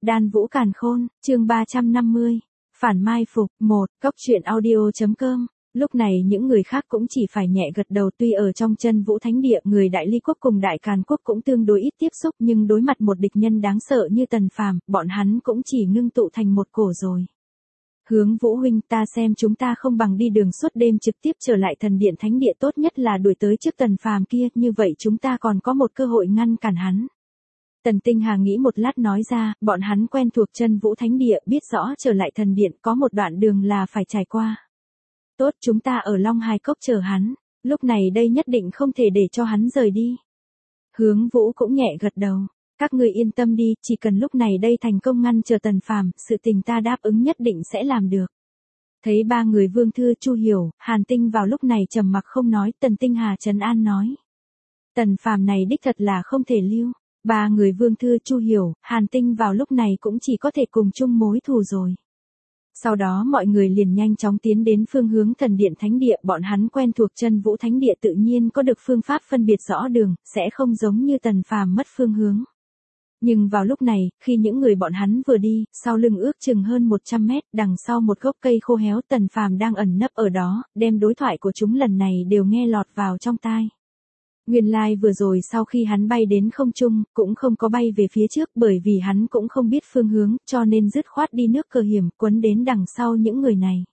Đan Vũ Càn Khôn, chương 350. Phản mai phục, 1, Cốc truyện audio.com. Lúc này những người khác cũng chỉ phải nhẹ gật đầu, tuy ở trong Chân Vũ Thánh Địa, người Đại Ly Quốc cùng Đại Càn Quốc cũng tương đối ít tiếp xúc, nhưng đối mặt một địch nhân đáng sợ như Tần Phàm, bọn hắn cũng chỉ ngưng tụ thành một cổ rồi. Hướng Vũ huynh, ta xem chúng ta không bằng đi đường suốt đêm trực tiếp trở lại Thần Điện Thánh Địa, tốt nhất là đuổi tới trước Tần Phàm kia, như vậy chúng ta còn có một cơ hội ngăn cản hắn. Tần Tinh Hà nghĩ một lát nói ra, bọn hắn quen thuộc Chân Vũ Thánh Địa, biết rõ trở lại Thần Điện có một đoạn đường là phải trải qua. Tốt, chúng ta ở Long Hải Cốc chờ hắn, lúc này đây nhất định không thể để cho hắn rời đi. Hướng Vũ cũng nhẹ gật đầu, các ngươi yên tâm đi, chỉ cần lúc này đây thành công ngăn chờ Tần Phàm, sự tình ta đáp ứng nhất định sẽ làm được. Thấy ba người Vương Thư, Chu Hiểu, Hàn Tinh vào lúc này trầm mặc không nói, Tần Tinh Hà trấn an nói. Tần Phàm này đích thật là không thể lưu. Ba người Vương Thư, Chu Hiểu, Hàn Tinh vào lúc này cũng chỉ có thể cùng chung mối thù rồi. Sau đó mọi người liền nhanh chóng tiến đến phương hướng Thần Điện Thánh Địa, bọn hắn quen thuộc Chân Vũ Thánh Địa tự nhiên có được phương pháp phân biệt rõ đường, sẽ không giống như Tần Phàm mất phương hướng. Nhưng vào lúc này, khi những người bọn hắn vừa đi, sau lưng ước chừng hơn 100 mét, đằng sau một gốc cây khô héo, Tần Phàm đang ẩn nấp ở đó, đem đối thoại của chúng lần này đều nghe lọt vào trong tai. Nguyên lai vừa rồi sau khi hắn bay đến không trung, cũng không có bay về phía trước, bởi vì hắn cũng không biết phương hướng, cho nên dứt khoát đi nước cờ hiểm, quấn đến đằng sau những người này.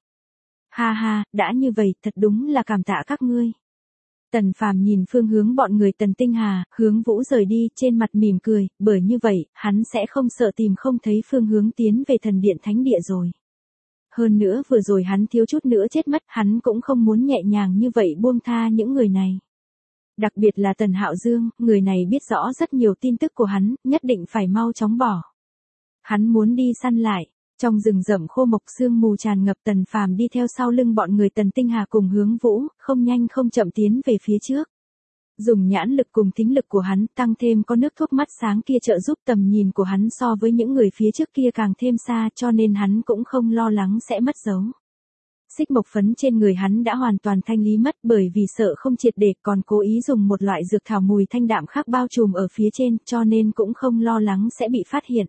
Ha ha, đã như vậy, thật đúng là cảm tạ các ngươi. Tần Phàm nhìn phương hướng bọn người Tần Tinh Hà, Hướng Vũ rời đi, trên mặt mỉm cười, bởi như vậy, hắn sẽ không sợ tìm không thấy phương hướng tiến về Thần Điện Thánh Địa rồi. Hơn nữa vừa rồi hắn thiếu chút nữa chết mất, hắn cũng không muốn nhẹ nhàng như vậy buông tha những người này. Đặc biệt là Tần Hạo Dương, người này biết rõ rất nhiều tin tức của hắn, nhất định phải mau chóng bỏ. Hắn muốn đi săn lại, trong rừng rậm khô mộc sương mù tràn ngập, Tần Phàm đi theo sau lưng bọn người Tần Tinh Hà cùng Hướng Vũ, không nhanh không chậm tiến về phía trước. Dùng nhãn lực cùng thính lực của hắn, tăng thêm có nước thuốc mắt sáng kia trợ giúp tầm nhìn của hắn so với những người phía trước kia càng thêm xa, cho nên hắn cũng không lo lắng sẽ mất dấu. Xích mộc phấn trên người hắn đã hoàn toàn thanh lý mất, bởi vì sợ không triệt để, còn cố ý dùng một loại dược thảo mùi thanh đạm khác bao trùm ở phía trên, cho nên cũng không lo lắng sẽ bị phát hiện.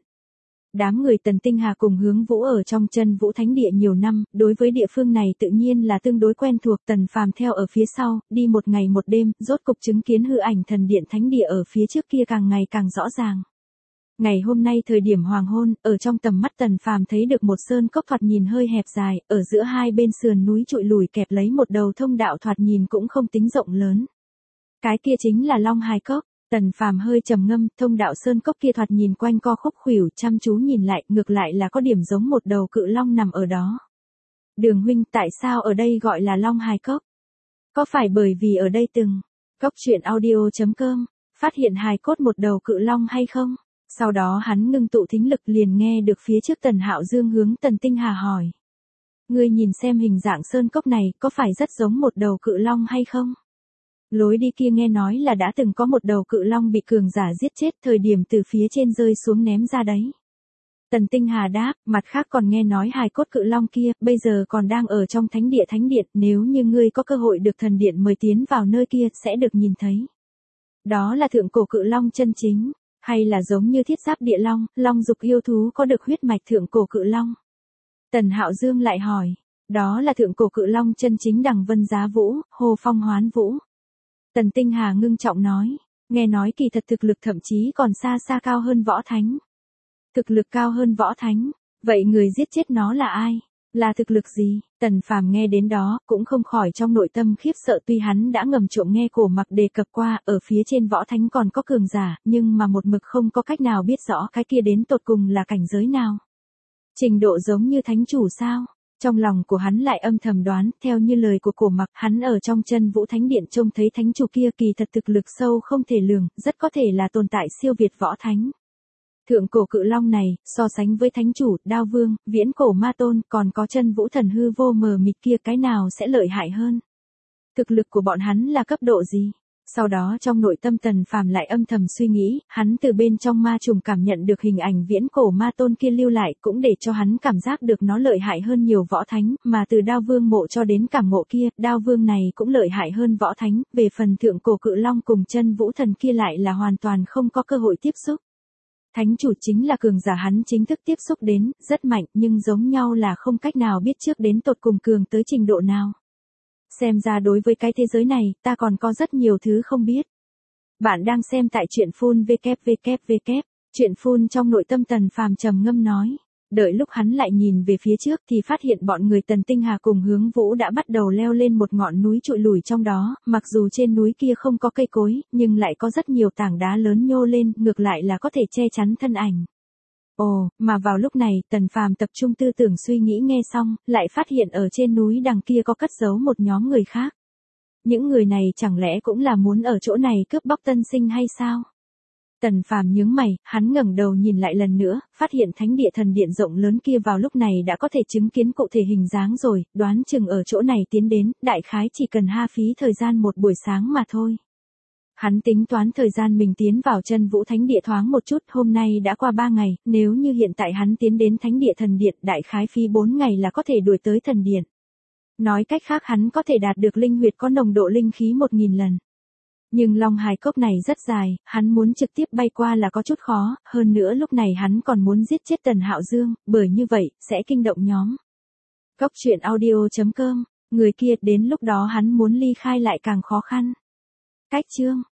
Đám người Tần Tinh Hà cùng Hướng Vũ ở trong Chân Vũ Thánh Địa nhiều năm, đối với địa phương này tự nhiên là tương đối quen thuộc. Tần Phàm theo ở phía sau, đi một ngày một đêm, rốt cục chứng kiến hư ảnh Thần Điện Thánh Địa ở phía trước kia càng ngày càng rõ ràng. Ngày hôm nay thời điểm hoàng hôn, ở trong tầm mắt Tần Phàm thấy được một sơn cốc thoạt nhìn hơi hẹp dài, ở giữa hai bên sườn núi trụi lùi kẹp lấy một đầu thông đạo thoạt nhìn cũng không tính rộng lớn. Cái kia chính là Long Hải Cốc. Tần Phàm hơi trầm ngâm, thông đạo sơn cốc kia thoạt nhìn quanh co khúc khuỷu, chăm chú nhìn lại, ngược lại là có điểm giống một đầu cự long nằm ở đó. Đường huynh, tại sao ở đây gọi là Long Hải Cốc? Có phải bởi vì ở đây từng Cốc truyện audio.com phát hiện hài cốt một đầu cự long hay không? Sau đó hắn ngưng tụ thính lực liền nghe được phía trước Tần Hạo Dương hướng Tần Tinh Hà hỏi. Ngươi nhìn xem hình dạng sơn cốc này, có phải rất giống một đầu cự long hay không? Lối đi kia nghe nói là đã từng có một đầu cự long bị cường giả giết chết, thời điểm từ phía trên rơi xuống ném ra đấy. Tần Tinh Hà đáp, mặt khác còn nghe nói hài cốt cự long kia, bây giờ còn đang ở trong Thánh Điện, nếu như ngươi có cơ hội được Thần Điện mời tiến vào nơi kia, sẽ được nhìn thấy. Đó là thượng cổ cự long chân chính. Hay là giống như Thiết Giáp Địa Long, long dục yêu thú có được huyết mạch thượng cổ cự long? Tần Hạo Dương lại hỏi, đó là thượng cổ cự long chân chính Đằng Vân Giá Vũ, Hồ Phong Hoán Vũ. Tần Tinh Hà ngưng trọng nói, nghe nói kỳ thật thực lực thậm chí còn xa xa cao hơn võ thánh. Thực lực cao hơn võ thánh, vậy người giết chết nó là ai? Là thực lực gì? Tần Phàm nghe đến đó, cũng không khỏi trong nội tâm khiếp sợ, tuy hắn đã ngầm trộm nghe Cổ Mặc đề cập qua, ở phía trên võ thánh còn có cường giả, nhưng mà một mực không có cách nào biết rõ cái kia đến tột cùng là cảnh giới nào. Trình độ giống như thánh chủ sao? Trong lòng của hắn lại âm thầm đoán, theo như lời của Cổ Mặc, hắn ở trong Chân Vũ Thánh Điện trông thấy thánh chủ kia kỳ thật thực lực sâu không thể lường, rất có thể là tồn tại siêu việt võ thánh. Thượng cổ cự long này, so sánh với thánh chủ, Đao Vương, Viễn Cổ Ma Tôn, còn có Chân Vũ Thần hư vô mờ mịt kia, cái nào sẽ lợi hại hơn? Thực lực của bọn hắn là cấp độ gì? Sau đó trong nội tâm Tần Phàm lại âm thầm suy nghĩ, hắn từ bên trong ma trùng cảm nhận được hình ảnh Viễn Cổ Ma Tôn kia lưu lại, cũng để cho hắn cảm giác được nó lợi hại hơn nhiều võ thánh, mà từ Đao Vương mộ cho đến cảm ngộ kia, Đao Vương này cũng lợi hại hơn võ thánh, về phần thượng cổ cự long cùng Chân Vũ Thần kia lại là hoàn toàn không có cơ hội tiếp xúc. Thánh chủ chính là cường giả hắn chính thức tiếp xúc đến, rất mạnh nhưng giống nhau là không cách nào biết trước đến tột cùng cường tới trình độ nào. Xem ra đối với cái thế giới này, ta còn có rất nhiều thứ không biết. Bạn đang xem tại truyện phun www. Truyện phun trong nội tâm Tần Phàm trầm ngâm nói. Đợi lúc hắn lại nhìn về phía trước thì phát hiện bọn người Tần Tinh Hà cùng Hướng Vũ đã bắt đầu leo lên một ngọn núi trụi lùi trong đó, mặc dù trên núi kia không có cây cối, nhưng lại có rất nhiều tảng đá lớn nhô lên, ngược lại là có thể che chắn thân ảnh. Ồ, mà vào lúc này, Tần Phàm tập trung tư tưởng suy nghĩ nghe xong, lại phát hiện ở trên núi đằng kia có cất giấu một nhóm người khác. Những người này chẳng lẽ cũng là muốn ở chỗ này cướp bóc tân sinh hay sao? Tần Phàm nhướng mày, hắn ngẩng đầu nhìn lại lần nữa, phát hiện thánh địa thần điện rộng lớn kia vào lúc này đã có thể chứng kiến cụ thể hình dáng rồi, đoán chừng ở chỗ này tiến đến, đại khái chỉ cần ha phí thời gian một buổi sáng mà thôi. Hắn tính toán thời gian mình tiến vào chân vũ thánh địa thoáng một chút, hôm nay đã qua 3 ngày, nếu như hiện tại hắn tiến đến thánh địa thần điện, đại khái phí 4 ngày là có thể đuổi tới thần điện. Nói cách khác hắn có thể đạt được linh huyệt có nồng độ linh khí 1000 lần. Nhưng Long Hải Cốc này rất dài, hắn muốn trực tiếp bay qua là có chút khó, hơn nữa lúc này hắn còn muốn giết chết Tần Hạo Dương, bởi như vậy, sẽ kinh động nhóm. Cốc truyện audio.com, người kia đến lúc đó hắn muốn ly khai lại càng khó khăn. Cách chương